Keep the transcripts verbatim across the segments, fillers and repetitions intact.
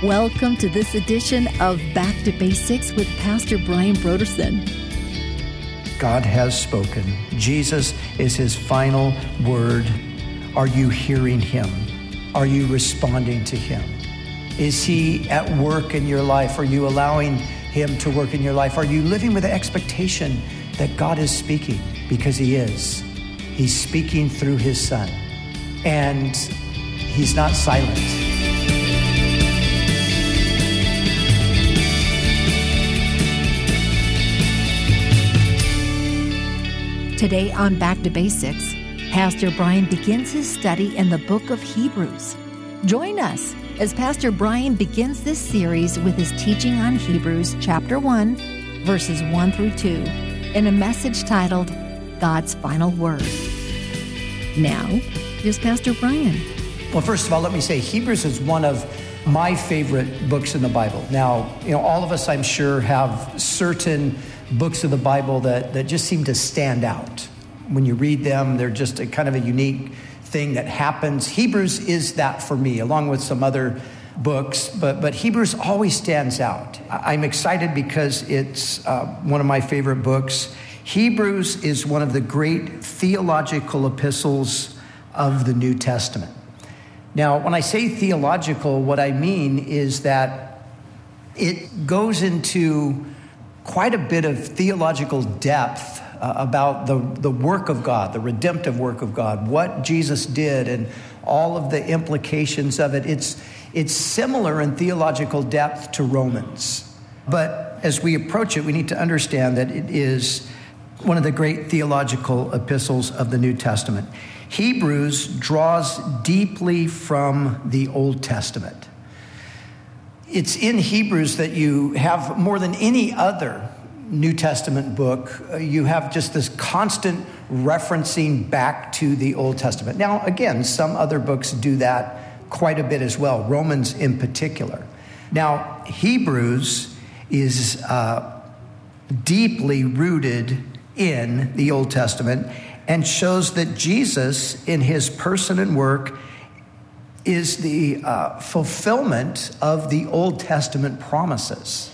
Welcome to this edition of Back to Basics with Pastor Brian Brodersen. God has spoken. Jesus is his final word. Are you hearing him? Are you responding to him? Is he at work in your life? Are you allowing him to work in your life? Are you living with the expectation that God is speaking? Because he is. He's speaking through his son. And he's not silent. Today on Back to Basics, Pastor Brian begins his study in the book of Hebrews. Join us as Pastor Brian begins this series with his teaching on Hebrews chapter one, verses one through two, in a message titled, God's Final Word. Now, here's Pastor Brian. Well, first of all, let me say Hebrews is one of my favorite books in the Bible. Now, you know, all of us, I'm sure, have certain books of the Bible that, that just seem to stand out. When you read them, they're just a kind of a unique thing that happens. Hebrews is that for me, along with some other books, but but Hebrews always stands out. I'm excited because it's uh, one of my favorite books. Hebrews is one of the great theological epistles of the New Testament. Now, when I say theological, what I mean is that it goes into quite a bit of theological depth uh, about the, the work of God, the redemptive work of God, what Jesus did and all of the implications of it. It's, it's similar in theological depth to Romans. But as we approach it, we need to understand that it is one of the great theological epistles of the New Testament. Hebrews draws deeply from the Old Testament. It's in Hebrews that you have more than any other New Testament book. Uh, you have just this constant referencing back to the Old Testament. Now, again, some other books do that quite a bit as well, Romans in particular. Now, Hebrews is uh, deeply rooted in the Old Testament and shows that Jesus, in his person and work, is the uh, fulfillment of the Old Testament promises.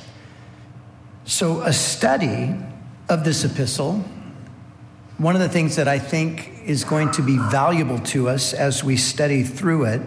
So a study of this epistle, one of the things that I think is going to be valuable to us as we study through it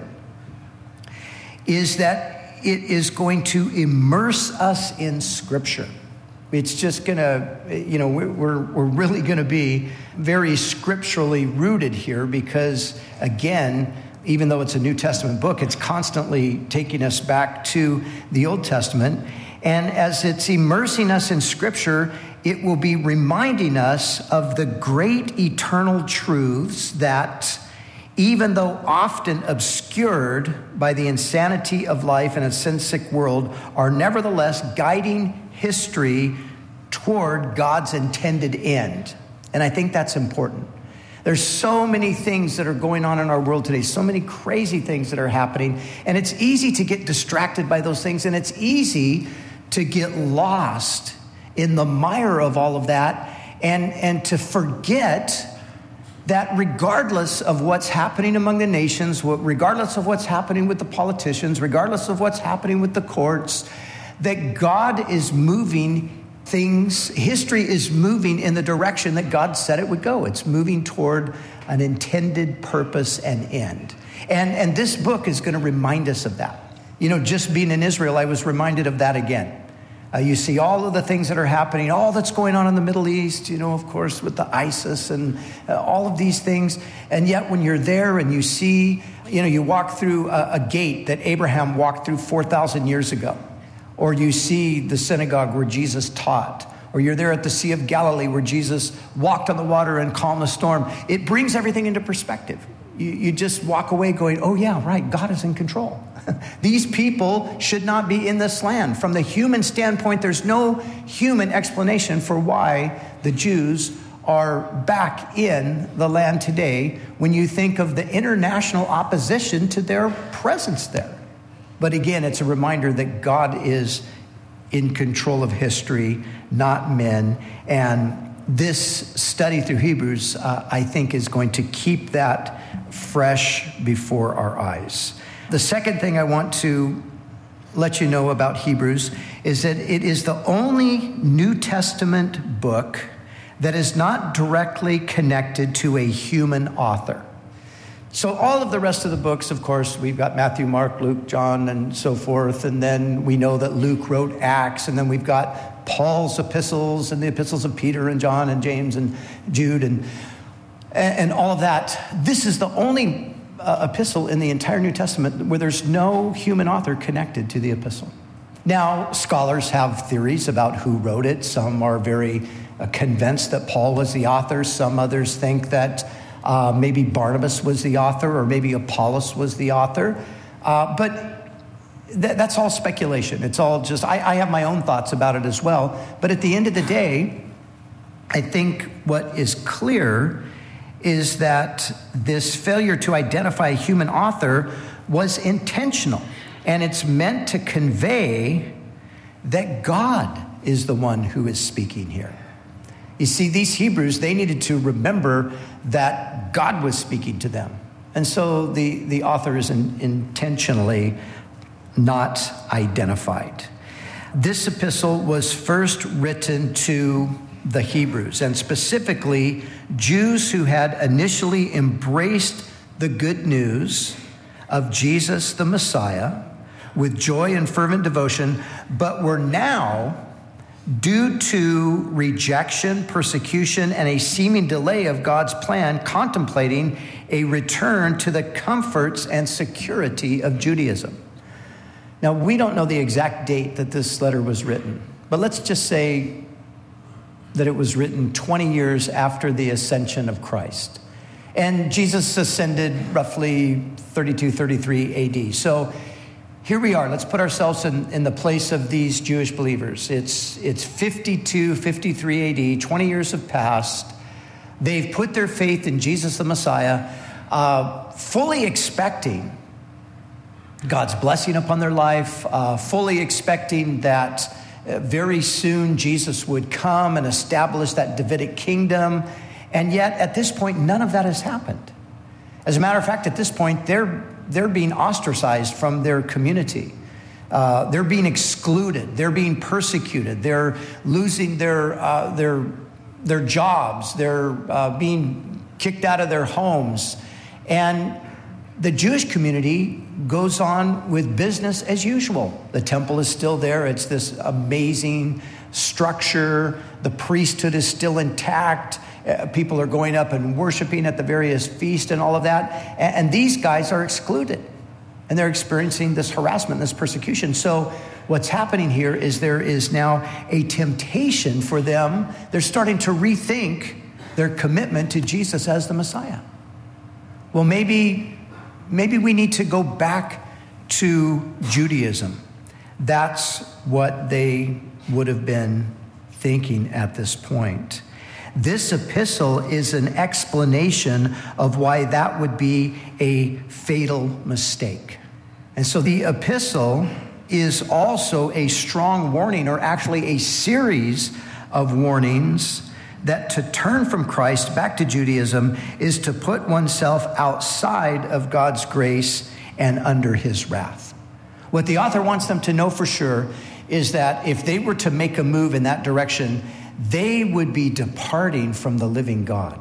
is that it is going to immerse us in Scripture. It's just going to, you know, we're, we're really going to be very scripturally rooted here because, again, even though it's a New Testament book, it's constantly taking us back to the Old Testament. And as it's immersing us in Scripture, it will be reminding us of the great eternal truths that, even though often obscured by the insanity of life in a sin-sick world, are nevertheless guiding history toward God's intended end. And I think that's important. There's so many things that are going on in our world today, so many crazy things that are happening, and it's easy to get distracted by those things, and it's easy to get lost in the mire of all of that and, and to forget that regardless of what's happening among the nations, regardless of what's happening with the politicians, regardless of what's happening with the courts, that God is moving things, history is moving in the direction that God said it would go. It's moving toward an intended purpose and end. And, and this book is going to remind us of that. You know, just being in Israel, I was reminded of that again. Uh, you see all of the things that are happening, all that's going on in the Middle East, you know, of course, with the ISIS and uh, all of these things. And yet when you're there and you see, you know, you walk through a, a gate that Abraham walked through four thousand years ago. Or you see the synagogue where Jesus taught. Or you're there at the Sea of Galilee where Jesus walked on the water and calmed the storm. It brings everything into perspective. You, you just walk away going, oh yeah, right, God is in control. These people should not be in this land. From the human standpoint, there's no human explanation for why the Jews are back in the land today when you think of the international opposition to their presence there. But again, it's a reminder that God is in control of history, not men. And this study through Hebrews, uh, I think, is going to keep that fresh before our eyes. The second thing I want to let you know about Hebrews is that it is the only New Testament book that is not directly connected to a human author. So all of the rest of the books, of course, we've got Matthew, Mark, Luke, John, and so forth. And then we know that Luke wrote Acts. And then we've got Paul's epistles and the epistles of Peter and John and James and Jude and, and all of that. This is the only uh, epistle in the entire New Testament where there's no human author connected to the epistle. Now, scholars have theories about who wrote it. Some are very uh, convinced that Paul was the author. Some others think that Uh, maybe Barnabas was the author, or maybe Apollos was the author. Uh, but th- that's all speculation. It's all just, I, I have my own thoughts about it as well. But at the end of the day, I think what is clear is that this failure to identify a human author was intentional. And it's meant to convey that God is the one who is speaking here. You see, these Hebrews, they needed to remember that God was speaking to them. And so the, the author is in, intentionally not identified. This epistle was first written to the Hebrews, and specifically Jews who had initially embraced the good news of Jesus the Messiah with joy and fervent devotion, but were now, due to rejection, persecution, and a seeming delay of God's plan, contemplating a return to the comforts and security of Judaism. Now, we don't know the exact date that this letter was written, but let's just say that it was written twenty years after the ascension of Christ. And Jesus ascended roughly thirty-two, thirty-three A D. So here we are. Let's put ourselves in, in the place of these Jewish believers. It's it's fifty-two, fifty-three A D. twenty years have passed. They've put their faith in Jesus the Messiah, uh, fully expecting God's blessing upon their life, uh, fully expecting that uh, very soon Jesus would come and establish that Davidic kingdom. And yet, at this point, none of that has happened. As a matter of fact, at this point, they're They're being ostracized from their community. Uh, they're being excluded. They're being persecuted. They're losing their uh, their their jobs. They're uh, being kicked out of their homes. And the Jewish community goes on with business as usual. The temple is still there. It's this amazing structure. The priesthood is still intact. Uh, people are going up and worshiping at the various feasts and all of that. And, and these guys are excluded. And they're experiencing this harassment, this persecution. So what's happening here is there is now a temptation for them. They're starting to rethink their commitment to Jesus as the Messiah. Well, maybe, maybe we need to go back to Judaism. That's what they would have been thinking at this point. This epistle is an explanation of why that would be a fatal mistake. And so the epistle is also a strong warning, or actually a series of warnings, that to turn from Christ back to Judaism is to put oneself outside of God's grace and under his wrath. What the author wants them to know for sure is that if they were to make a move in that direction, they would be departing from the living God.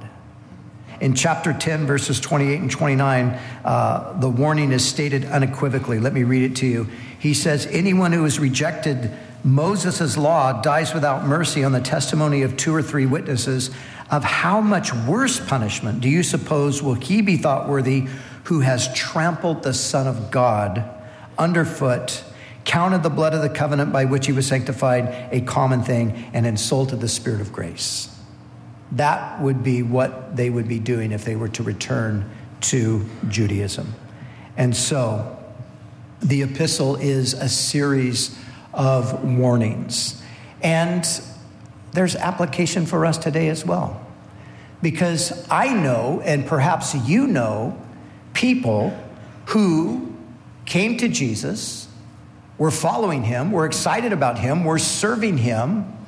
In chapter ten, verses twenty-eight and twenty-nine, uh, the warning is stated unequivocally. Let me read it to you. He says, anyone who has rejected Moses' law dies without mercy on the testimony of two or three witnesses. Of how much worse punishment do you suppose will he be thought worthy who has trampled the Son of God underfoot, counted the blood of the covenant by which he was sanctified a common thing, and insulted the Spirit of grace? That would be what they would be doing if they were to return to Judaism. And so the epistle is a series of warnings. And there's application for us today as well. Because I know, and perhaps you know, people who came to Jesus, were following him, were excited about him, were serving him,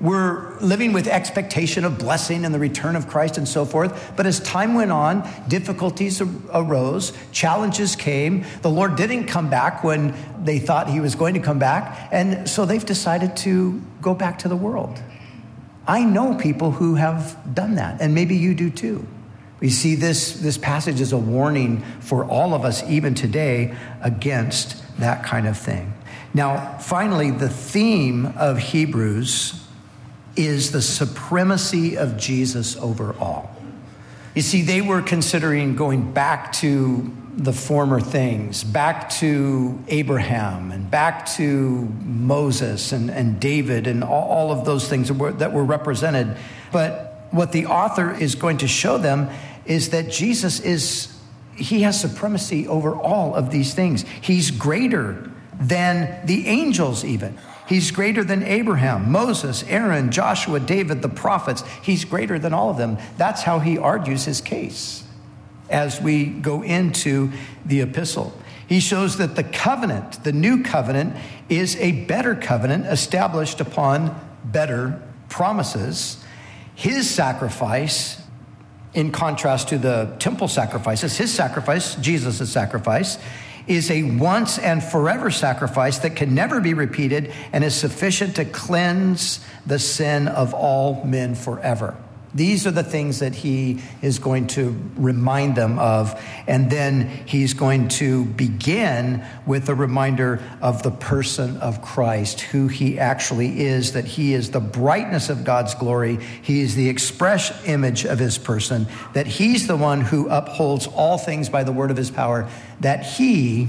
were living with expectation of blessing and the return of Christ and so forth. But as time went on, difficulties arose, challenges came. The Lord didn't come back when they thought he was going to come back. And so they've decided to go back to the world. I know people who have done that, and maybe you do too. We see this, this passage as a warning for all of us, even today, against that kind of thing. Now, finally, the theme of Hebrews is the supremacy of Jesus over all. You see, they were considering going back to the former things, back to Abraham and back to Moses and, and David and all, all of those things that were, that were represented. But what the author is going to show them is that Jesus is, he has supremacy over all of these things. He's greater than the angels even. He's greater than Abraham, Moses, Aaron, Joshua, David, the prophets. He's greater than all of them. That's how he argues his case as we go into the epistle. He shows that the covenant, the new covenant, is a better covenant established upon better promises. His sacrifice, in contrast to the temple sacrifices, his sacrifice, Jesus' sacrifice, is a once and forever sacrifice that can never be repeated and is sufficient to cleanse the sin of all men forever. These are the things that he is going to remind them of. And then he's going to begin with a reminder of the person of Christ, who he actually is, that he is the brightness of God's glory. He is the express image of his person, that he's the one who upholds all things by the word of his power, that he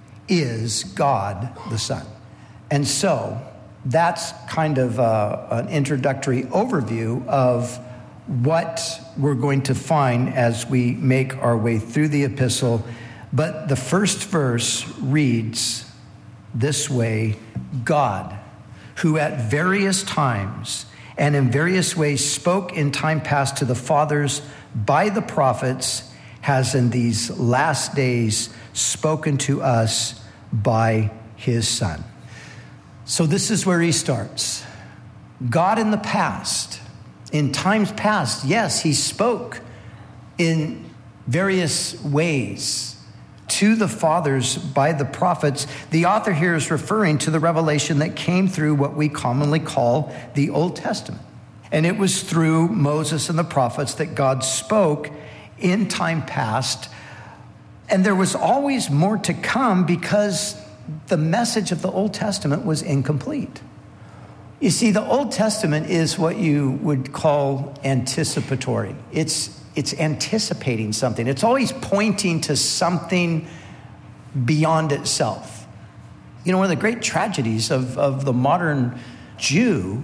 is God the Son. And so that's kind of a, an introductory overview of what we're going to find as we make our way through the epistle. But the first verse reads this way: God, who at various times and in various ways spoke in time past to the fathers by the prophets, has in these last days spoken to us by his Son. So this is where he starts. God in the past, in times past, yes, he spoke in various ways to the fathers by the prophets. The author here is referring to the revelation that came through what we commonly call the Old Testament. And it was through Moses and the prophets that God spoke in time past. And there was always more to come because the message of the Old Testament was incomplete. You see, the Old Testament is what you would call anticipatory. It's it's anticipating something. It's always pointing to something beyond itself. You know, one of the great tragedies of, of the modern Jew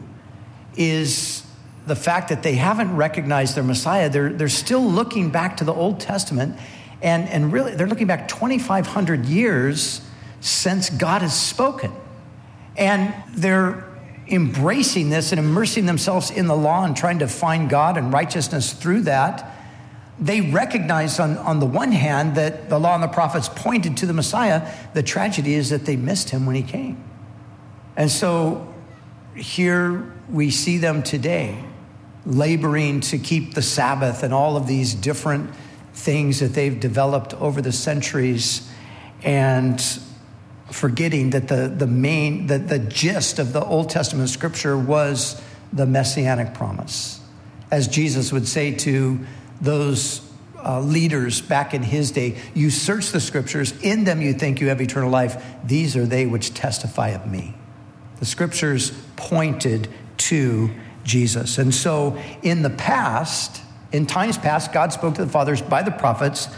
is the fact that they haven't recognized their Messiah. They're, they're still looking back to the Old Testament, and, and really they're looking back twenty-five hundred years since God has spoken. And they're embracing this and immersing themselves in the law and trying to find God and righteousness through that. They recognize on, on the one hand that the law and the prophets pointed to the Messiah. The tragedy is that they missed him when he came. And so here we see them today laboring to keep the Sabbath and all of these different things that they've developed over the centuries, and forgetting that the, the main, the, the gist of the Old Testament scripture was the messianic promise. As Jesus would say to those uh, leaders back in his day, you search the scriptures, in them you think you have eternal life. These are they which testify of me. The scriptures pointed to Jesus. And so in the past, in times past, God spoke to the fathers by the prophets,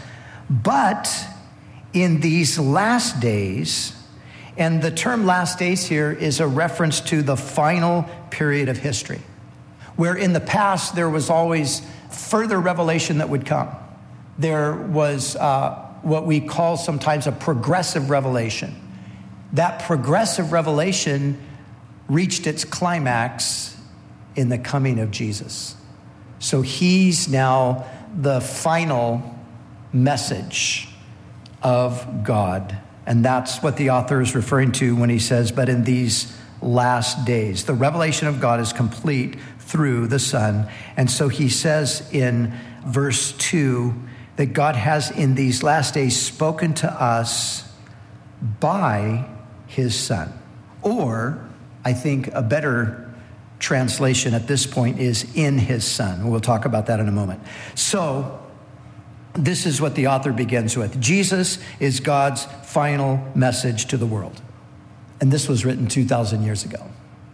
but in these last days, and the term last days here is a reference to the final period of history, where in the past there was always further revelation that would come. There was uh, what we call sometimes a progressive revelation. That progressive revelation reached its climax in the coming of Jesus. So he's now the final message of God. And that's what the author is referring to when he says, but in these last days. The revelation of God is complete through the Son. And so he says in verse two that God has in these last days spoken to us by his Son. Or, I think a better translation at this point is in his Son. We'll talk about that in a moment. So, this is what the author begins with. Jesus is God's final message to the world. And this was written two thousand years ago.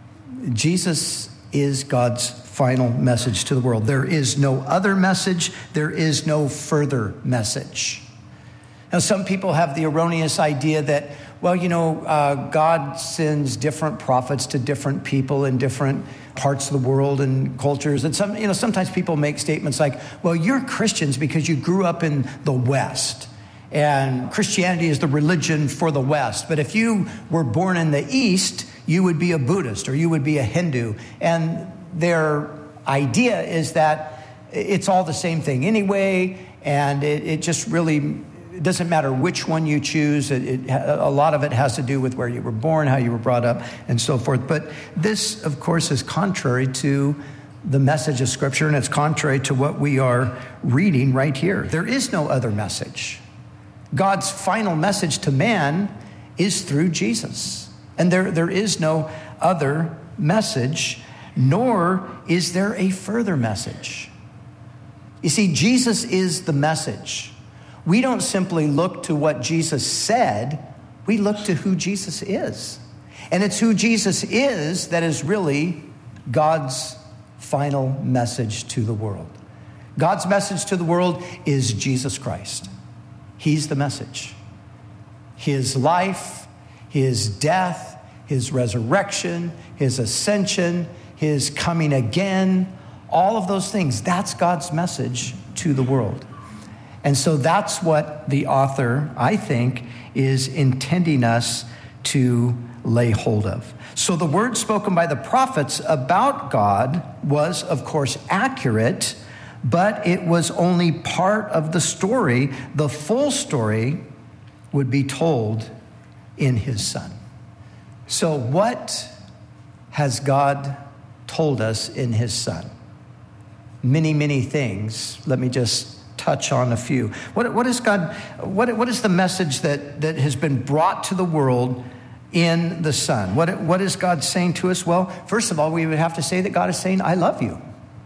Jesus is God's final message to the world. There is no other message. There is no further message. Now, some people have the erroneous idea that, well, you know, uh, God sends different prophets to different people in different parts of the world and cultures. And some, you know, sometimes people make statements like, well, you're Christians because you grew up in the West. And Christianity is the religion for the West. But if you were born in the East, you would be a Buddhist or you would be a Hindu. And their idea is that it's all the same thing anyway. And it, it just really... It doesn't matter which one you choose. It, it, a lot of it has to do with where you were born, how you were brought up, and so forth. But this, of course, is contrary to the message of Scripture, and it's contrary to what we are reading right here. There is no other message. God's final message to man is through Jesus. And there, there is no other message, nor is there a further message. You see, Jesus is the message. We don't simply look to what Jesus said, we look to who Jesus is. And it's who Jesus is that is really God's final message to the world. God's message to the world is Jesus Christ. He's the message. His life, his death, his resurrection, his ascension, his coming again, all of those things, that's God's message to the world. And so that's what the author, I think, is intending us to lay hold of. So the word spoken by the prophets about God was, of course, accurate, but it was only part of the story. The full story would be told in his Son. So what has God told us in his Son? Many, many things. Let me just touch on a few. What, what is God, what, what is the message that, that has been brought to the world in the Son? What, what is God saying to us? Well, first of all, we would have to say that God is saying, I love you.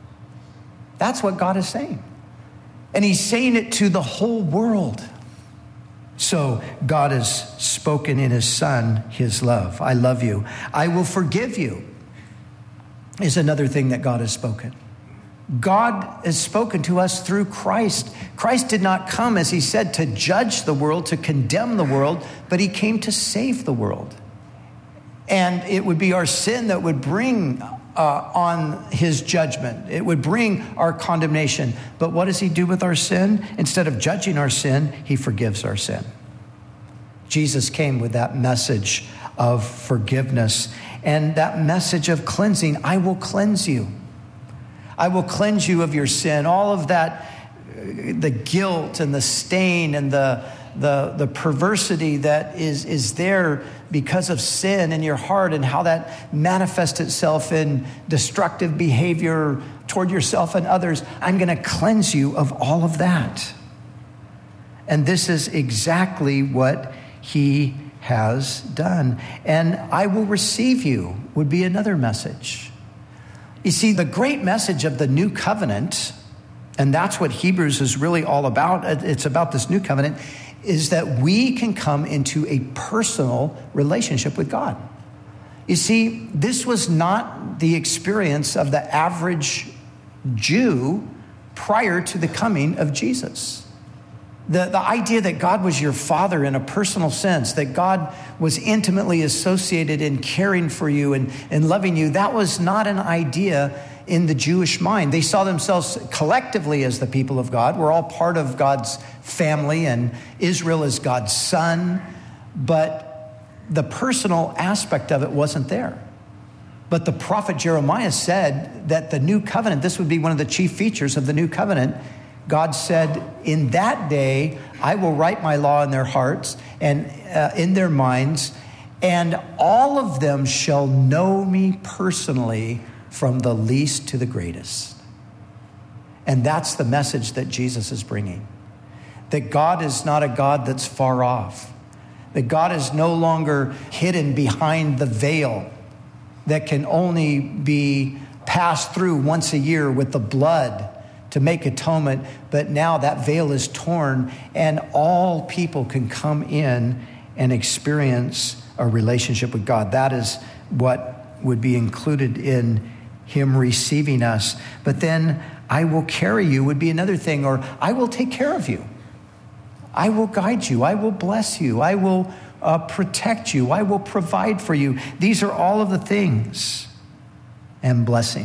That's what God is saying. And he's saying it to the whole world. So God has spoken in his Son, his love. I love you. I will forgive you is another thing that God has spoken. God has spoken to us through Christ. Christ did not come, as he said, to judge the world, to condemn the world, but he came to save the world. And it would be our sin that would bring uh, on his judgment. It would bring our condemnation. But what does he do with our sin? Instead of judging our sin, he forgives our sin. Jesus came with that message of forgiveness and that message of cleansing. I will cleanse you. I will cleanse you of your sin. All of that, the guilt and the stain and the the, the perversity that is, is there because of sin in your heart and how that manifests itself in destructive behavior toward yourself and others. I'm going to cleanse you of all of that. And this is exactly what he has done. And I will receive you would be another message. You see, the great message of the new covenant, and that's what Hebrews is really all about, it's about this new covenant, is that we can come into a personal relationship with God. You see, this was not the experience of the average Jew prior to the coming of Jesus. The, the idea that God was your father in a personal sense, that God was intimately associated in caring for you and, and loving you, that was not an idea in the Jewish mind. They saw themselves collectively as the people of God. We're all part of God's family, and Israel is God's son. But the personal aspect of it wasn't there. But the prophet Jeremiah said that the new covenant, this would be one of the chief features of the new covenant. God said, in that day, I will write my law in their hearts and uh, in their minds, and all of them shall know me personally from the least to the greatest. And that's the message that Jesus is bringing. That God is not a God that's far off. That God is no longer hidden behind the veil that can only be passed through once a year with the blood to make atonement. But now that veil is torn and all people can come in and experience a relationship with God. That is what would be included in him receiving us. But then I will carry you would be another thing, or I will take care of you. I will guide you. I will bless you. I will uh, protect you. I will provide for you. These are all of the things and blessing.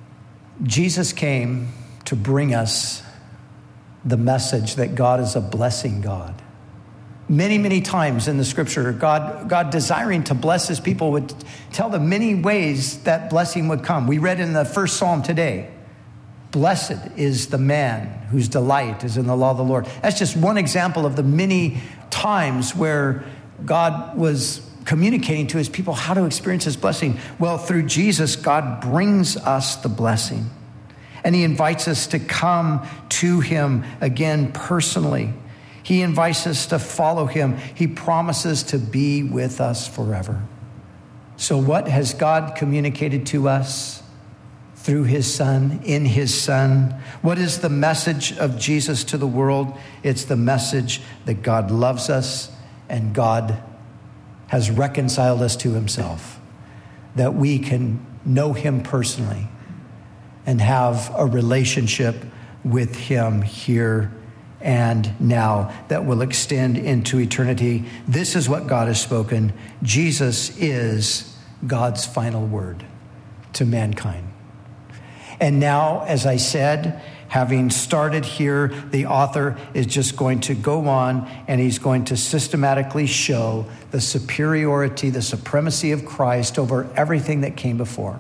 Jesus came to bring us the message that God is a blessing God. Many, many times in the scripture, God, God desiring to bless his people would tell them many ways that blessing would come. We read in the first Psalm today, blessed is the man whose delight is in the law of the Lord. That's just one example of the many times where God was communicating to his people how to experience his blessing. Well, through Jesus, God brings us the blessing. And he invites us to come to him again personally. He invites us to follow him. He promises to be with us forever. So what has God communicated to us through his Son, in his Son? What is the message of Jesus to the world? It's the message that God loves us and God has reconciled us to himself, that we can know him personally and have a relationship with him here and now that will extend into eternity. This is what God has spoken. Jesus is God's final word to mankind. And now, as I said, having started here, the author is just going to go on and he's going to systematically show the superiority, the supremacy of Christ over everything that came before.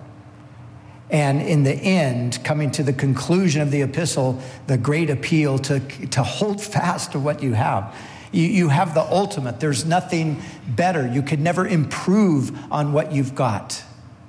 And in the end, coming to the conclusion of the epistle, the great appeal to, to hold fast to what you have. You, you have the ultimate. There's nothing better. You could never improve on what you've got.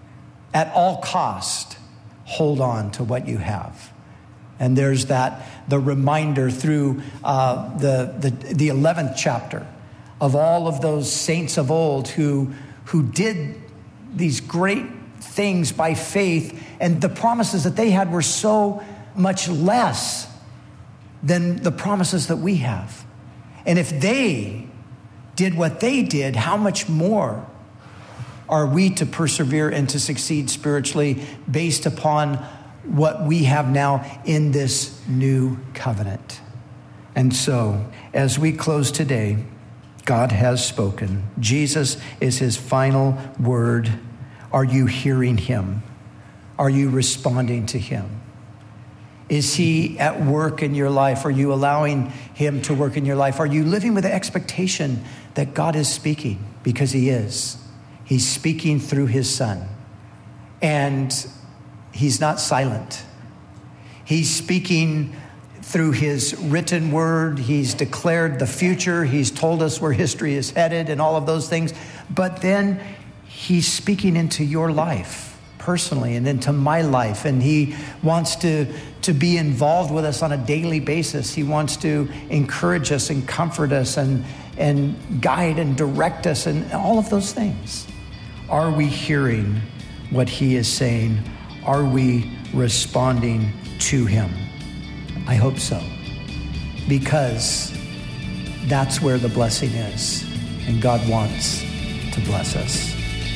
At all cost, hold on to what you have. And there's that, the reminder through uh, the, the, the eleventh chapter of all of those saints of old who, who did these great things by faith, and the promises that they had were so much less than the promises that we have. And if they did what they did, how much more are we to persevere and to succeed spiritually based upon what we have now in this new covenant? And so, as we close today, God has spoken. Jesus is his final word. Are you hearing him? Are you responding to him? Is he at work in your life? Are you allowing him to work in your life? Are you living with the expectation that God is speaking? Because he is. He's speaking through his Son. And he's not silent. He's speaking through his written word. He's declared the future. He's told us where history is headed and all of those things. But then he's speaking into your life personally and into my life. And he wants to, to be involved with us on a daily basis. He wants to encourage us and comfort us and, and guide and direct us and all of those things. Are we hearing what he is saying? Are we responding to him? I hope so. Because that's where the blessing is. And God wants to bless us.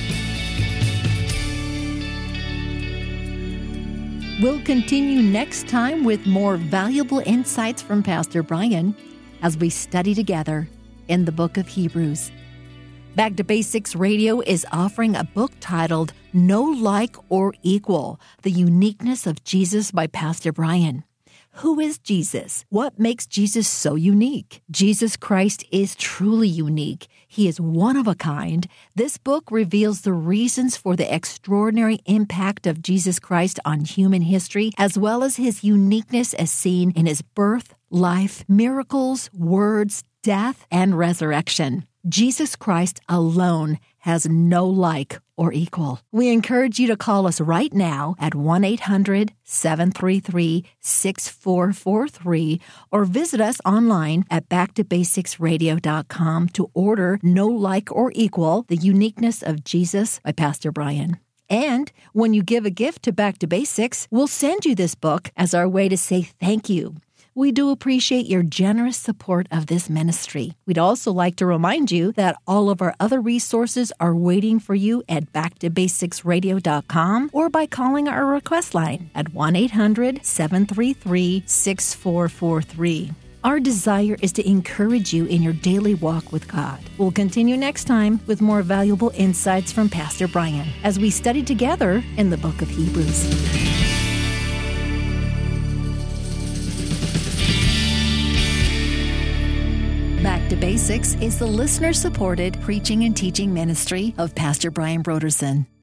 We'll continue next time with more valuable insights from Pastor Brian as we study together in the book of Hebrews. Back to Basics Radio is offering a book titled No Like or Equal, The Uniqueness of Jesus by Pastor Brian. Who is Jesus? What makes Jesus so unique? Jesus Christ is truly unique. He is one of a kind. This book reveals the reasons for the extraordinary impact of Jesus Christ on human history, as well as his uniqueness as seen in his birth, life, miracles, words, death, and resurrection. Jesus Christ alone has no like or equal. We encourage you to call us right now at one eight hundred seven three three six four four three or visit us online at back to basics radio dot com to order No Like or Equal, The Uniqueness of Jesus by Pastor Brian. And when you give a gift to Back to Basics, we'll send you this book as our way to say thank you. We do appreciate your generous support of this ministry. We'd also like to remind you that all of our other resources are waiting for you at back to basics radio dot com or by calling our request line at one eight hundred seven three three six four four three. Our desire is to encourage you in your daily walk with God. We'll continue next time with more valuable insights from Pastor Brian as we study together in the book of Hebrews. Back to Basics is the listener-supported preaching and teaching ministry of Pastor Brian Brodersen.